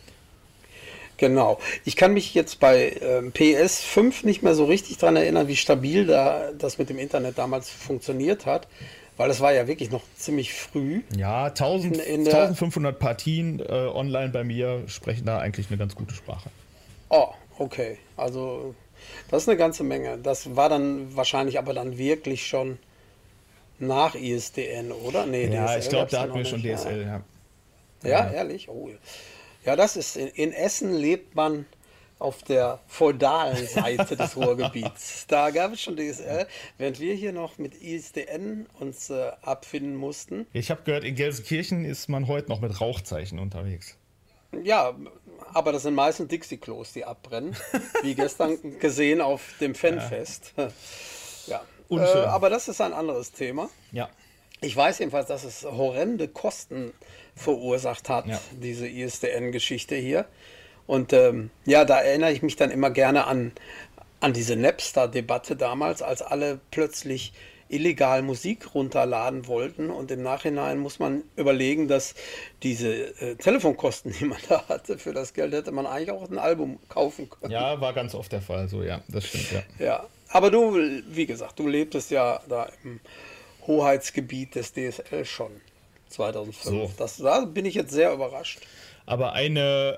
Genau. Ich kann mich jetzt bei PS5 nicht mehr so richtig daran erinnern, wie stabil das mit dem Internet damals funktioniert hat, weil es war ja wirklich noch ziemlich früh. Ja, 1500 Partien online bei mir sprechen da eigentlich eine ganz gute Sprache. Oh, okay. Also das ist eine ganze Menge. Das war dann wahrscheinlich aber dann wirklich schon nach ISDN, oder? Nee, ja, DSL ich glaube, da hatten wir noch schon nicht. DSL, ja. Ja, ehrlich? Oh. Ja, das ist, in Essen lebt man auf der feudalen Seite des Ruhrgebiets. Da gab es schon DSL, während wir hier noch mit ISDN uns abfinden mussten. Ich habe gehört, in Gelsenkirchen ist man heute noch mit Rauchzeichen unterwegs. Ja, aber das sind meistens Dixie-Klos, die abbrennen, wie gestern gesehen auf dem Fanfest. Ja, aber das ist ein anderes Thema. Ja. Ich weiß jedenfalls, dass es horrende Kosten verursacht hat, diese ISDN-Geschichte hier. Und da erinnere ich mich dann immer gerne an diese Napster-Debatte damals, als alle plötzlich illegal Musik runterladen wollten. Und im Nachhinein muss man überlegen, dass diese Telefonkosten, die man da hatte, für das Geld hätte man eigentlich auch ein Album kaufen können. Ja, war ganz oft der Fall, so, ja, das stimmt, ja. Ja, aber du, wie gesagt, du lebtest ja da im Hoheitsgebiet des DSL schon 2005. So. Da bin ich jetzt sehr überrascht. Aber eine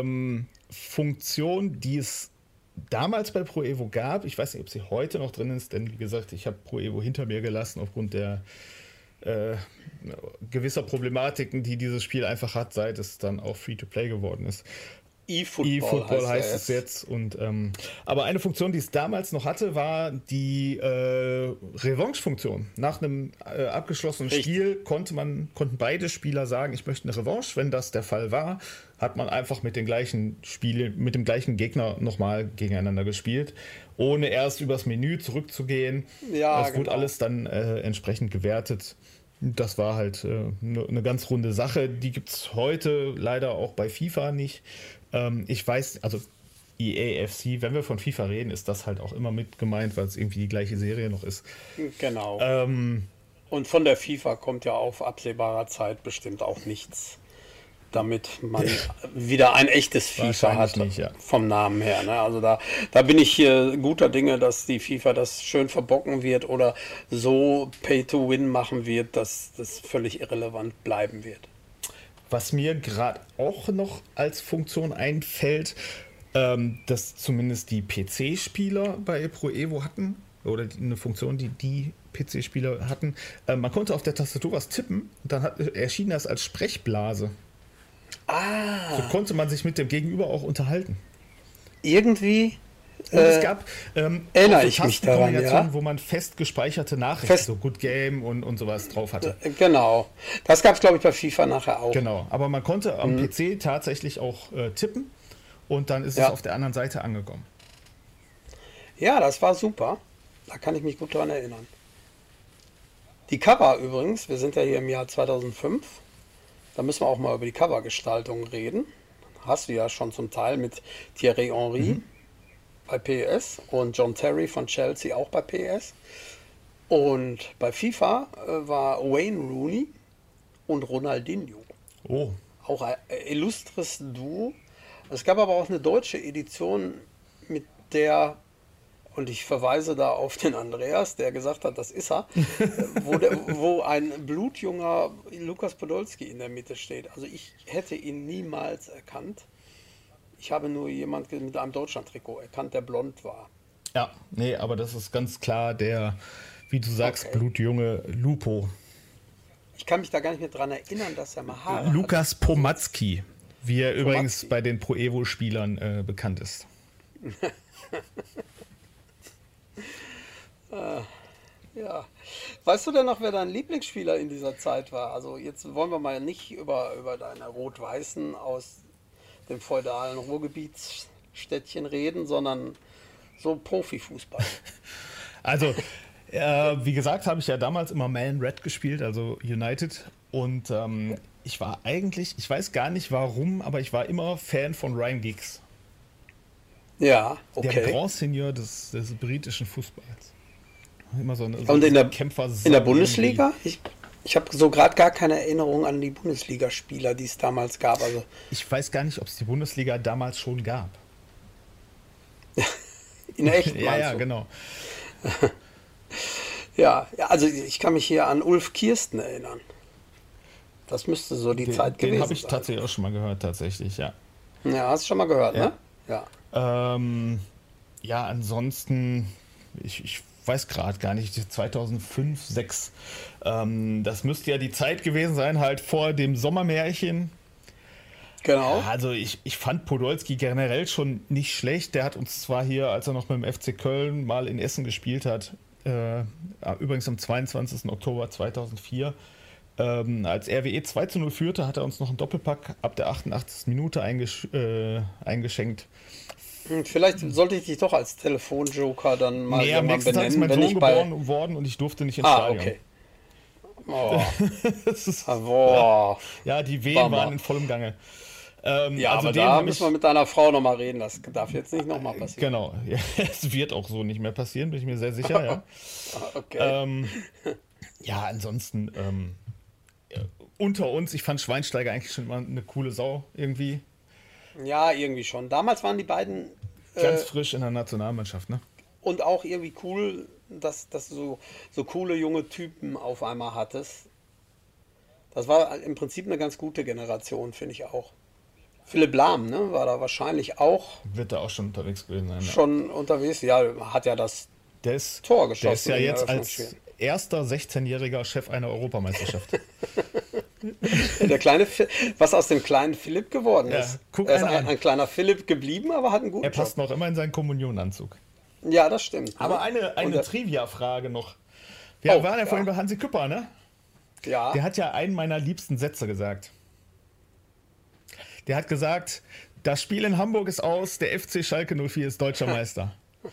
Funktion, die es damals bei Pro Evo gab, ich weiß nicht, ob sie heute noch drin ist, denn wie gesagt, ich habe Pro Evo hinter mir gelassen aufgrund der gewisser Problematiken, die dieses Spiel einfach hat, seit es dann auch Free-to-Play geworden ist. eFootball heißt es jetzt. Und, aber eine Funktion, die es damals noch hatte, war die Revanche-Funktion. Nach einem abgeschlossenen Spiel konnten beide Spieler sagen, ich möchte eine Revanche. Wenn das der Fall war, hat man einfach mit dem gleichen Gegner nochmal gegeneinander gespielt, ohne erst übers Menü zurückzugehen. Ja, das wurde alles dann entsprechend gewertet. Das war halt eine ganz runde Sache. Die gibt es heute leider auch bei FIFA nicht. Ich weiß, also EAFC, wenn wir von FIFA reden, ist das halt auch immer mit gemeint, weil es irgendwie die gleiche Serie noch ist. Genau. Und von der FIFA kommt ja auf absehbarer Zeit bestimmt auch nichts, damit man wieder ein echtes FIFA hat, nicht, ja. Vom Namen her. Ne? Also da bin ich guter Dinge, dass die FIFA das schön verbocken wird oder so Pay-to-Win machen wird, dass das völlig irrelevant bleiben wird. Was mir gerade auch noch als Funktion einfällt, dass zumindest die PC-Spieler bei Pro Evo hatten, oder eine Funktion, die PC-Spieler hatten, man konnte auf der Tastatur was tippen und dann erschien das als Sprechblase. So konnte man sich mit dem Gegenüber auch unterhalten. Irgendwie und es gab erinnere ich mich daran, ja? wo man fest gespeicherte Nachrichten, so Good Game und sowas drauf hatte. Genau. Das gab es, glaube ich, bei FIFA nachher auch. Genau, aber man konnte am PC tatsächlich auch tippen und dann ist es auf der anderen Seite angekommen. Ja, das war super. Da kann ich mich gut dran erinnern. Die Cover übrigens, wir sind ja hier im Jahr 2005, da müssen wir auch mal über die Covergestaltung reden. Hast du ja schon zum Teil mit Thierry Henry bei PES und John Terry von Chelsea auch bei PES. Und bei FIFA war Wayne Rooney und Ronaldinho. Oh. Auch ein illustres Duo. Es gab aber auch eine deutsche Edition, mit der, und ich verweise da auf den Andreas, der gesagt hat, das ist er, wo ein blutjunger Lukas Podolski in der Mitte steht. Also ich hätte ihn niemals erkannt. Ich habe nur jemanden mit einem Deutschland-Trikot erkannt, der blond war. Ja, nee, aber das ist ganz klar der, wie du sagst, blutjunge Lupo. Ich kann mich da gar nicht mehr dran erinnern, dass er mal Haare Lukas Pomatzki, wie er übrigens bei den Pro Evo-Spielern bekannt ist. Ja. Weißt du denn noch, wer dein Lieblingsspieler in dieser Zeit war? Also jetzt wollen wir mal nicht über deine Rot-Weißen aus dem feudalen Ruhrgebietsstädtchen reden, sondern so Profifußball. Also, wie gesagt, habe ich ja damals immer Man Red gespielt, also United. Und ich war eigentlich, ich weiß gar nicht warum, aber ich war immer Fan von Ryan Giggs. Ja, Der okay. Grand Seigneur des britischen Fußballs. Immer so Und in der Kämpfer Bundesliga? Ich habe so gerade gar keine Erinnerung an die Bundesligaspieler, die es damals gab. Also Ich weiß gar nicht, ob es die Bundesliga damals schon gab. in echt, Ja, meinst ja, du? genau. Ja, also ich kann mich hier an Ulf Kirsten erinnern. Das müsste so die Zeit Den gewesen habe ich sein. tatsächlich auch schon mal gehört, tatsächlich, ja. Ja, hast du schon mal gehört, Ja. ne? Ja. Ja, ansonsten, ich weiß gerade gar nicht, 2005, 2006, das müsste ja die Zeit gewesen sein, halt vor dem Sommermärchen. Genau. Also ich fand Podolski generell schon nicht schlecht. Der hat uns zwar hier, als er noch mit dem FC Köln mal in Essen gespielt hat, übrigens am 22. Oktober 2004, als RWE 2:0 führte, hat er uns noch einen Doppelpack ab der 88. Minute eingeschenkt. Vielleicht sollte ich dich doch als Telefonjoker dann mal Nee, am irgendwann nächsten Tag ist benennen, mein wenn Sohn ich bei... geboren worden und ich durfte nicht ins Ah, Stadion. okay. Oh, Das ist, boah. ja, die Wehen Bummer. waren in vollem Gange. Ja, also aber den da hab müssen wir mit deiner Frau nochmal reden. Das darf jetzt nicht nochmal passieren. Genau, ja, es wird auch so nicht mehr passieren, bin ich mir sehr sicher. Ja, Okay. ja ansonsten unter uns, ich fand Schweinsteiger eigentlich schon mal eine coole Sau irgendwie. Ja, irgendwie schon. Damals waren die beiden Ganz frisch in der Nationalmannschaft, ne? und auch irgendwie cool, dass du so coole junge Typen auf einmal hattest. Das war im Prinzip eine ganz gute Generation, finde ich auch. Philipp Lahm, ne, war da wahrscheinlich auch Wird da auch schon unterwegs gewesen sein. Ja. schon unterwegs. Ja, hat ja das Der ist, Tor der ist geschossen ja im jetzt als Eröffnungsspiel. erster 16-jähriger Chef einer Europameisterschaft. Der kleine, was aus dem kleinen Philipp geworden Ja, ist. guck Er ist einen an. ein kleiner Philipp geblieben, aber hat einen guten Er passt Job. noch immer in seinen Kommunionanzug. Ja, das stimmt. Aber ne? eine Und Trivia-Frage noch. Wir Oh, waren ja ja. vorhin bei Hansi Küpper, ne? ja. Der hat ja einen meiner liebsten Sätze gesagt. Der hat gesagt, das Spiel in Hamburg ist aus, der FC Schalke 04 ist deutscher Meister.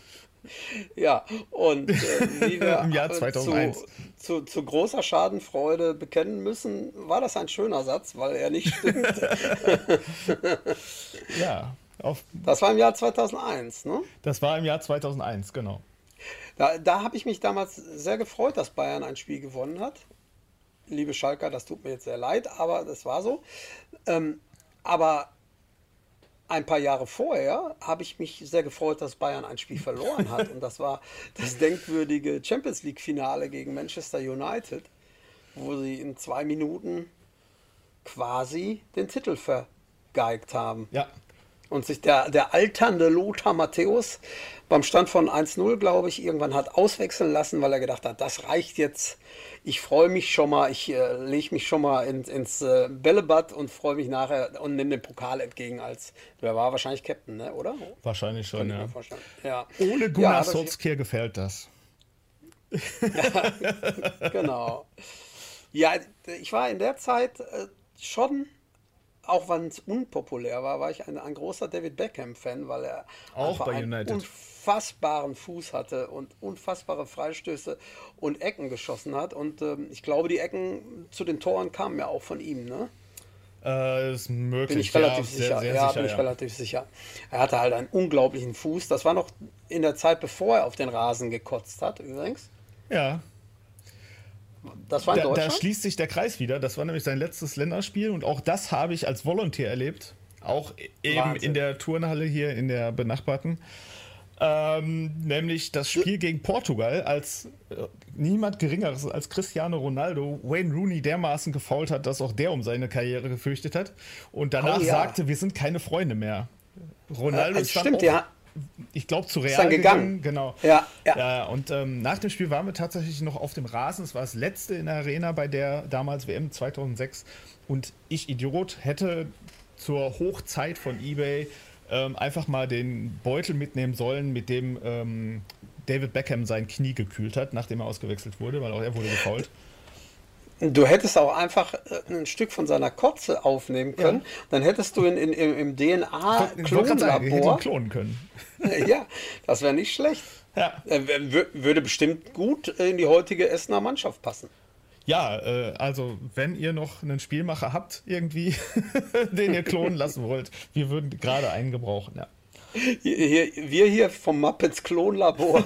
Ja, und wie wir Im Jahr 2001. Zu großer Schadenfreude bekennen müssen, war das ein schöner Satz, weil er nicht stimmt. Ja, Das war im Jahr 2001, ne? das war im Jahr 2001, genau. Da habe ich mich damals sehr gefreut, dass Bayern ein Spiel gewonnen hat. Liebe Schalker, das tut mir jetzt sehr leid, aber das war so. Aber ein paar Jahre vorher habe ich mich sehr gefreut, dass Bayern ein Spiel verloren hat. Und das war das denkwürdige Champions League-Finale gegen Manchester United, wo sie in 2 Minuten quasi den Titel vergeigt haben. Ja, Und sich der alternde Lothar Matthäus beim Stand von 1:0, glaube ich, irgendwann hat auswechseln lassen, weil er gedacht hat, das reicht jetzt. Ich freue mich schon mal, ich lege mich schon mal ins Bällebad und freue mich nachher und nehme den Pokal entgegen der war wahrscheinlich Captain, ne? Oder? wahrscheinlich schon, Könnte ich ja. mir vorstellen. Ja. Ohne Ja, Gunnar aber Solskjaer gefällt das. Genau. Ja, ich war in der Zeit schon, auch wenn es unpopulär war ich ein großer David Beckham-Fan, weil er Auch einfach bei einen United. unfassbaren Fuß hatte und unfassbare Freistöße und Ecken geschossen hat. Und ich glaube, die Ecken zu den Toren kamen ja auch von ihm, ne? Ist möglich. Bin ich relativ ja, sicher. Sehr Ja, sicher, bin ich ja. relativ sicher. Er hatte halt einen unglaublichen Fuß. Das war noch in der Zeit, bevor er auf den Rasen gekotzt hat, übrigens. Ja, Das war in da Deutschland. schließt sich der Kreis wieder. Das war nämlich sein letztes Länderspiel und auch das habe ich als Volontär erlebt. Auch eben Wahnsinn. in der Turnhalle hier in der benachbarten. Nämlich das Spiel gegen Portugal, als niemand Geringeres als Cristiano Ronaldo Wayne Rooney dermaßen gefoult hat, dass auch der um seine Karriere gefürchtet hat und danach Oh ja. sagte, wir sind keine Freunde mehr. Ronaldo ist dann stimmt, auch, ja. ich glaube, zu Ist Real dann gegangen. Genau. Ja, ja. Ja, und nach dem Spiel waren wir tatsächlich noch auf dem Rasen. Es war das letzte in der Arena bei der damals WM 2006. Und ich, Idiot, hätte zur Hochzeit von eBay einfach mal den Beutel mitnehmen sollen mit dem David Beckham sein Knie gekühlt hat, nachdem er ausgewechselt wurde, weil auch er wurde gefoult. Du hättest auch einfach ein Stück von seiner Kotze aufnehmen können. Ja. Dann hättest du im DNA-Klonlabor klonen können. Ja, das wäre nicht schlecht. Ja. Würde bestimmt gut in die heutige Essener Mannschaft passen. Ja, also wenn ihr noch einen Spielmacher habt, irgendwie, den ihr klonen lassen wollt, wir würden gerade einen gebrauchen, ja. Wir hier vom Muppets Klonlabor,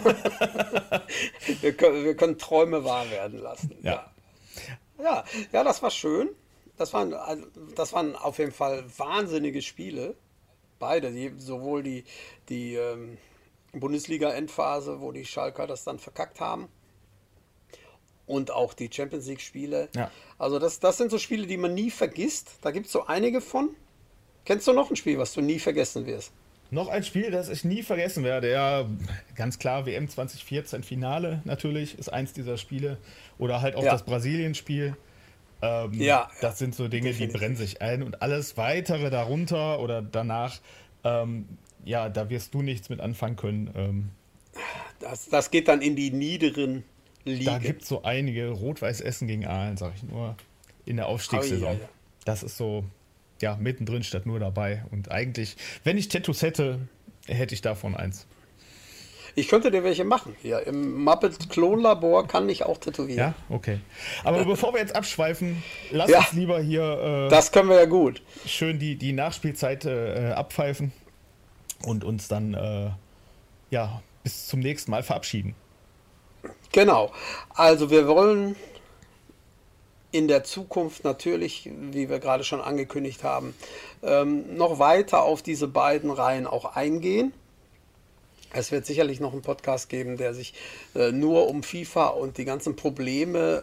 wir können Träume wahr werden lassen. Ja, das war schön. Das waren auf jeden Fall wahnsinnige Spiele. Beide, sowohl die Bundesliga-Endphase, wo die Schalker das dann verkackt haben, und auch die Champions League-Spiele. Ja. Also das sind so Spiele, die man nie vergisst. Da gibt es so einige von. Kennst du noch ein Spiel, was du nie vergessen wirst? Noch ein Spiel, das ich nie vergessen werde. Ja, ganz klar, WM 2014 Finale natürlich ist eins dieser Spiele. Oder halt auch das Brasilien-Spiel. Das sind so Dinge, definitiv. Die brennen sich ein. Und alles Weitere darunter oder danach, da wirst du nichts mit anfangen können. Das geht dann in die niederen Ligen. Da gibt es so einige. Rot-Weiß Essen gegen Aalen, sag ich nur, in der Aufstiegssaison. Ja. Das ist so, mittendrin statt nur dabei. Und eigentlich, wenn ich Tattoos hätte, hätte ich davon eins. Ich könnte dir welche machen. Hier im Muppet Klonlabor kann ich auch tätowieren. Ja, okay. Aber bevor wir jetzt abschweifen, lass uns lieber hier das können wir ja gut. Schön die Nachspielzeit abpfeifen und uns dann bis zum nächsten Mal verabschieden. Genau. Also wir wollen in der Zukunft natürlich, wie wir gerade schon angekündigt haben, noch weiter auf diese beiden Reihen auch eingehen. Es wird sicherlich noch einen Podcast geben, der sich nur um FIFA und die ganzen Probleme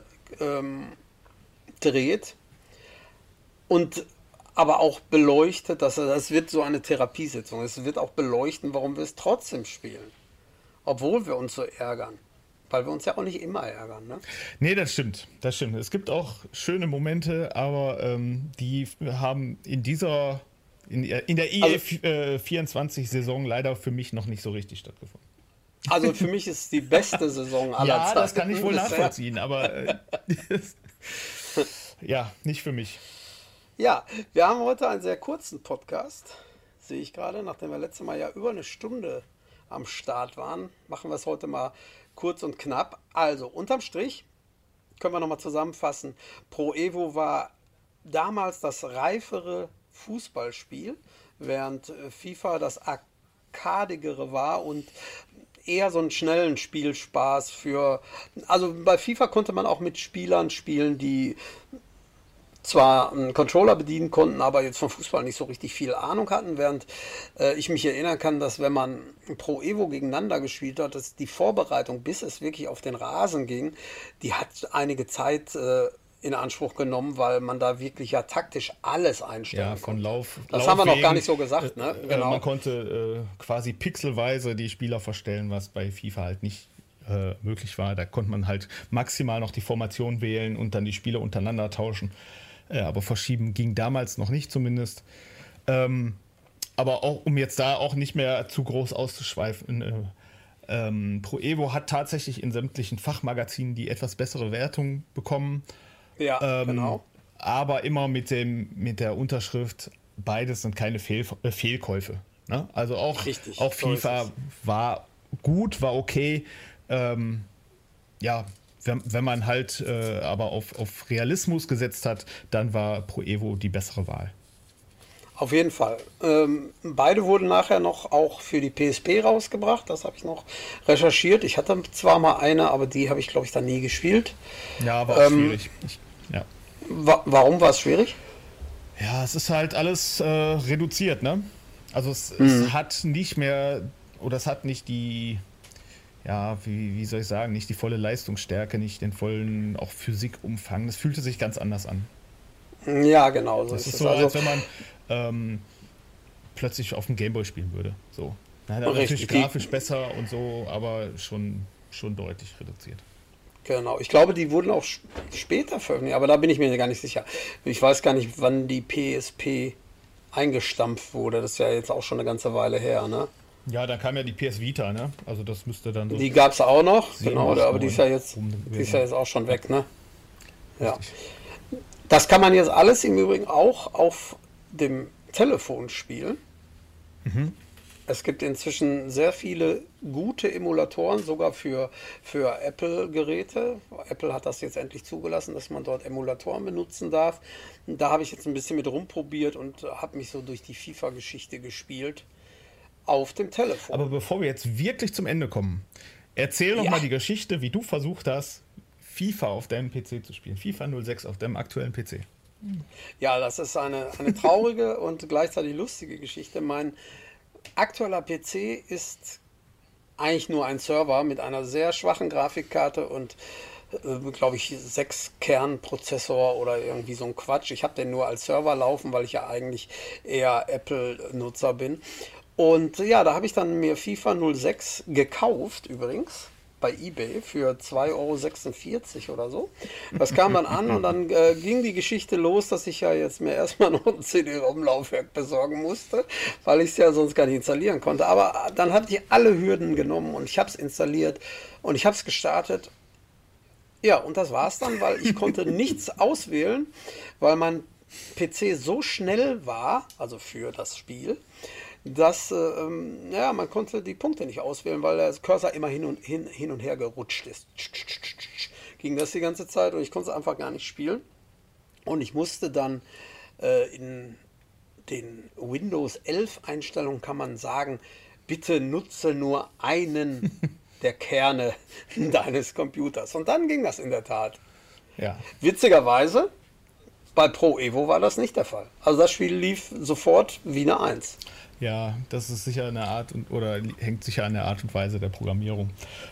dreht und aber auch beleuchtet, das wird so eine Therapiesitzung. Es wird auch beleuchten, warum wir es trotzdem spielen, obwohl wir uns so ärgern. Weil wir uns ja auch nicht immer ärgern, ne? Nee, das stimmt. Es gibt auch schöne Momente, aber die haben in der IE24-Saison leider für mich noch nicht so richtig stattgefunden. Also für mich ist es die beste Saison aller Zeiten. Ja, das kann ich wohl nachvollziehen, aber nicht für mich. Ja, wir haben heute einen sehr kurzen Podcast, sehe ich gerade, nachdem wir letztes Mal ja über eine Stunde am Start waren, machen wir es heute mal kurz und knapp. Also, unterm Strich können wir nochmal zusammenfassen. Pro Evo war damals das reifere Fußballspiel, während FIFA das arkadigere war und eher so einen schnellen Spielspaß also bei FIFA konnte man auch mit Spielern spielen, die zwar einen Controller bedienen konnten, aber jetzt vom Fußball nicht so richtig viel Ahnung hatten, während ich mich erinnern kann, dass wenn man Pro Evo gegeneinander gespielt hat, dass die Vorbereitung, bis es wirklich auf den Rasen ging, die hat einige Zeit in Anspruch genommen, weil man da wirklich ja taktisch alles einstellen von Lauf. Das haben wir noch gar nicht so gesagt, ne? Genau. Man konnte quasi pixelweise die Spieler verstellen, was bei FIFA halt nicht möglich war. Da konnte man halt maximal noch die Formation wählen und dann die Spieler untereinander tauschen. Aber verschieben ging damals noch nicht zumindest. Aber auch, um jetzt da auch nicht mehr zu groß auszuschweifen, Pro Evo hat tatsächlich in sämtlichen Fachmagazinen die etwas bessere Wertung bekommen. Ja, genau. Aber immer mit der Unterschrift, beides sind keine Fehlkäufe. Ne? Also auch FIFA war gut, war okay. Wenn man halt aber auf Realismus gesetzt hat, dann war Pro Evo die bessere Wahl. Auf jeden Fall. Beide wurden nachher noch auch für die PSP rausgebracht. Das habe ich noch recherchiert. Ich hatte zwar mal eine, aber die habe ich, glaube ich, dann nie gespielt. Ja, war auch schwierig. Warum war es schwierig? Ja, es ist halt alles reduziert, ne? Also es hat nicht mehr, oder es hat nicht die, wie soll ich sagen, nicht die volle Leistungsstärke, nicht den vollen auch Physikumfang. Das fühlte sich ganz anders an. Ja, genau. So das ist so, als wenn man plötzlich auf dem Gameboy spielen würde. So. Natürlich grafisch besser und so, aber schon deutlich reduziert. Genau, ich glaube, die wurden auch später veröffentlicht, aber da bin ich mir gar nicht sicher. Ich weiß gar nicht, wann die PSP eingestampft wurde. Das ist ja jetzt auch schon eine ganze Weile her, ne? Ja, dann kam ja die PS Vita, ne? Also das müsste dann so... Die gab es auch noch, 7, genau, 8, aber die ist ja 9 jetzt, rum die ist ja jetzt auch schon weg, ne? Ja. Richtig. Das kann man jetzt alles im Übrigen auch auf dem Telefon spielen. Es gibt inzwischen sehr viele gute Emulatoren, sogar für Apple-Geräte. Apple hat das jetzt endlich zugelassen, dass man dort Emulatoren benutzen darf. Und da habe ich jetzt ein bisschen mit rumprobiert und habe mich so durch die FIFA-Geschichte gespielt auf dem Telefon. Aber bevor wir jetzt wirklich zum Ende kommen, erzähl noch mal die Geschichte, wie du versucht hast, FIFA auf deinem PC zu spielen. FIFA 06 auf deinem aktuellen PC. Ja, das ist eine traurige und gleichzeitig lustige Geschichte. Mein aktueller PC ist eigentlich nur ein Server mit einer sehr schwachen Grafikkarte und glaube ich 6 Kernprozessor oder irgendwie so ein Quatsch. Ich habe den nur als Server laufen, weil ich ja eigentlich eher Apple-Nutzer bin. Und ja, da habe ich dann mir FIFA 06 gekauft übrigens bei eBay für 2,46 € oder so. Das kam dann an und dann ging die Geschichte los, dass ich ja jetzt mir erstmal noch ein CD-ROM-Laufwerk besorgen musste, weil ich es ja sonst gar nicht installieren konnte. Aber dann habe ich alle Hürden genommen und ich habe es installiert und ich habe es gestartet. Ja, und das war es dann, weil ich konnte nichts auswählen, weil mein PC so schnell war, also für das Spiel, dass man konnte die Punkte nicht auswählen, weil der Cursor immer hin und her gerutscht ist. Ging das die ganze Zeit und ich konnte es einfach gar nicht spielen. Und ich musste dann in den Windows 11 Einstellungen kann man sagen, bitte nutze nur einen der Kerne deines Computers. Und dann ging das in der Tat. Ja. Witzigerweise, bei Pro Evo war das nicht der Fall. Also das Spiel lief sofort wie eine 1. Ja, das ist sicher eine Art oder hängt sicher an der Art und Weise der Programmierung.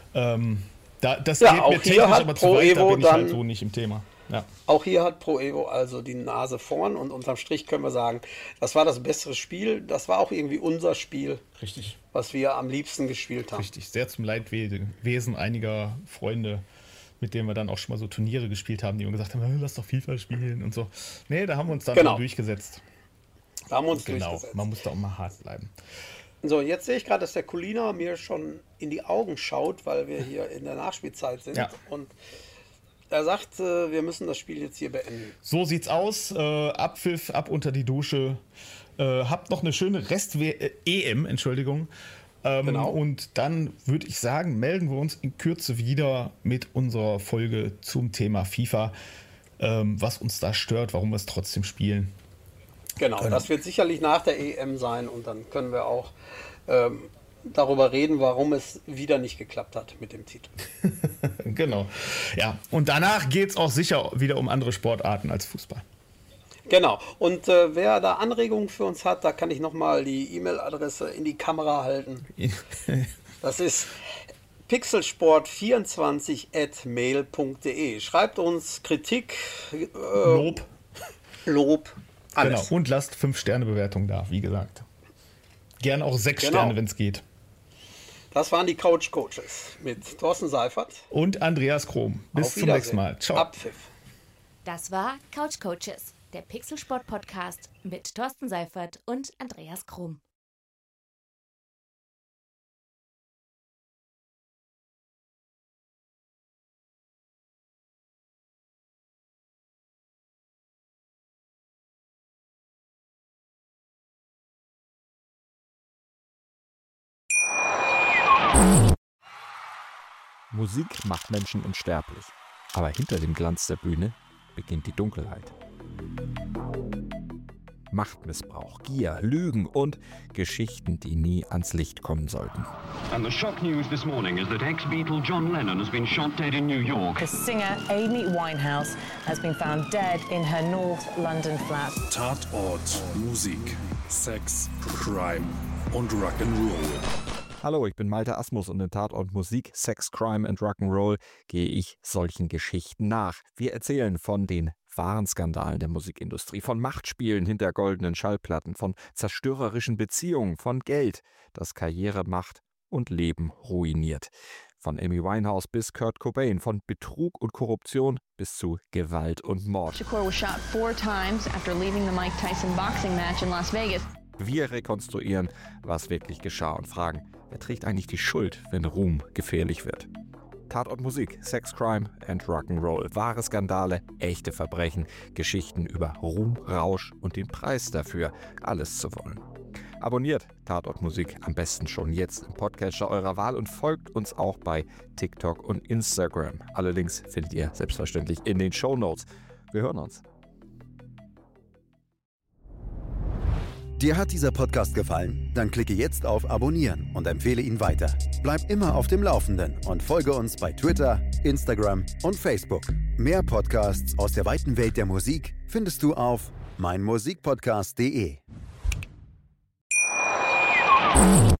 Das Ja, geht auch mir hier technisch hat aber Pro zu weit, da Evo bin ich halt dann- so nicht im Thema. Ja. Auch hier hat Pro Evo also die Nase vorn und unterm Strich können wir sagen, das war das bessere Spiel. Das war auch irgendwie unser Spiel, Richtig, was wir am liebsten gespielt haben. richtig. Sehr zum Leidwesen einiger Freunde, mit denen wir dann auch schon mal so Turniere gespielt haben, die immer gesagt haben, lass doch FIFA spielen und so. Nee, da haben wir uns dann Genau. durchgesetzt. Da haben wir uns Genau, durchgesetzt. man muss da auch mal hart bleiben. So, jetzt sehe ich gerade, dass der Colina mir schon in die Augen schaut, weil wir hier in der Nachspielzeit sind. Ja. Und er sagt, wir müssen das Spiel jetzt hier beenden. So sieht's aus. Abpfiff, ab unter die Dusche. Habt noch eine schöne EM, Entschuldigung. Genau. Und dann würde ich sagen, melden wir uns in Kürze wieder mit unserer Folge zum Thema FIFA. Was uns da stört, warum wir es trotzdem spielen. Genau, das wird sicherlich nach der EM sein und dann können wir auch darüber reden, warum es wieder nicht geklappt hat mit dem Titel. Genau. Ja, und danach geht's auch sicher wieder um andere Sportarten als Fußball. Genau, und wer da Anregungen für uns hat, da kann ich nochmal die E-Mail-Adresse in die Kamera halten. Das ist pixelsport24@mail.de. Schreibt uns Kritik, Lob, alles. Genau. Und lasst 5-Sterne-Bewertung da, wie gesagt. Gern auch 6 Genau. Sterne, wenn es geht. Das waren die Couch Coaches mit Thorsten Seifert. Und Andreas Krom. Bis Auf zum nächsten Wiedersehen. Mal. Ciao. Abpfiff. Das war Couch Coaches, der Pixelsport-Podcast mit Thorsten Seifert und Andreas Krom. Musik macht Menschen unsterblich. Aber hinter dem Glanz der Bühne beginnt die Dunkelheit. Machtmissbrauch, Gier, Lügen und Geschichten, die nie ans Licht kommen sollten. And the shock news this morning is that ex-Beatle John Lennon has been shot dead in New York. The singer Amy Winehouse has been found dead in her North London flat. Tatort, Musik, Sex, Crime und Rock'n'Roll. Hallo, ich bin Malte Asmus und in Tatort Musik, Sex, Crime and Rock'n'Roll gehe ich solchen Geschichten nach. Wir erzählen von den wahren Skandalen der Musikindustrie, von Machtspielen hinter goldenen Schallplatten, von zerstörerischen Beziehungen, von Geld, das Karriere macht und Leben ruiniert. Von Amy Winehouse bis Kurt Cobain, von Betrug und Korruption bis zu Gewalt und Mord. Shakur was shot 4 times after leaving the Mike Tyson boxing match in Las Vegas. Wir rekonstruieren, was wirklich geschah und fragen, wer trägt eigentlich die Schuld, wenn Ruhm gefährlich wird. Tatort Musik, Sex, Crime and Rock'n'Roll. Wahre Skandale, echte Verbrechen, Geschichten über Ruhm, Rausch und den Preis dafür, alles zu wollen. Abonniert Tatort Musik am besten schon jetzt im Podcatcher eurer Wahl und folgt uns auch bei TikTok und Instagram. Alle Links findet ihr selbstverständlich in den Shownotes. Wir hören uns. Dir hat dieser Podcast gefallen? Dann klicke jetzt auf Abonnieren und empfehle ihn weiter. Bleib immer auf dem Laufenden und folge uns bei Twitter, Instagram und Facebook. Mehr Podcasts aus der weiten Welt der Musik findest du auf meinmusikpodcast.de.